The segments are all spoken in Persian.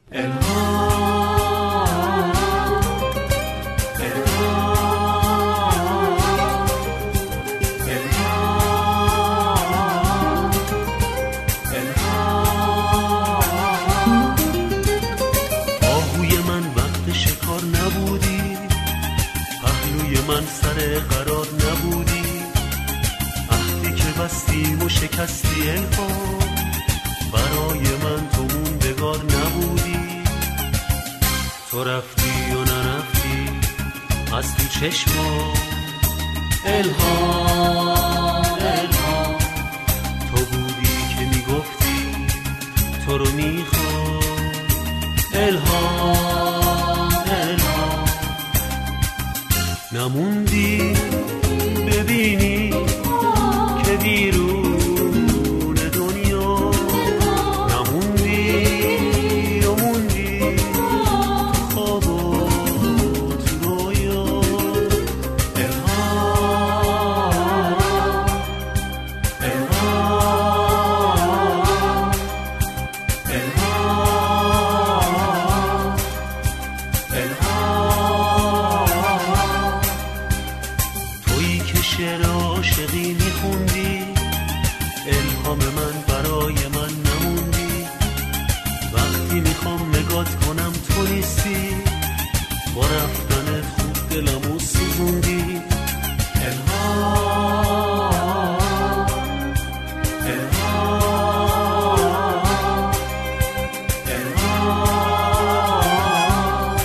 آهوی من وقت شکار نبودی، پهلوی من سر قرار نبودی، عهدی که بستیم و شکستی الهام، برای من تو موندگار نبودی. تو رفتی و نرفتی از تو چشما، الهام الهام، تو بودی که میگفتی تو رو میخوام، الهام الهام، نموندی ببینی که بیرون دنیا نموندی و موندی تو خواب و تو رویا، الهام الهام الهام الهام، تویی که شعر عاشقی میخوندی، الهام من برای من نموندی، وقتی میخوام نگات کنم تو نیستی، با رفتنت خوب دلمو سوزوندی، الهام الهام الهام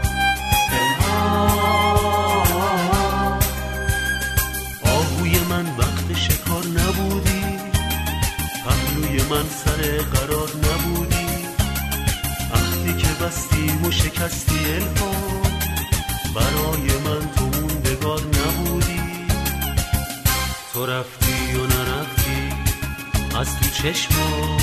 الهام، آهوی من وقت شکار نبودی، پهلوی من سر قرار نبودی، عهدی که بستیم و شکستی الهام، برای من تو موندگار نبودی. تو رفتی و نرفتی از تو چشما،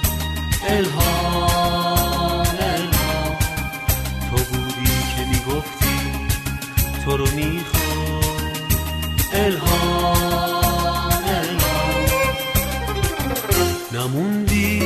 الهام الهام، تو بودی که میگفتی تو رو میخوام، الهام الهام، نموندی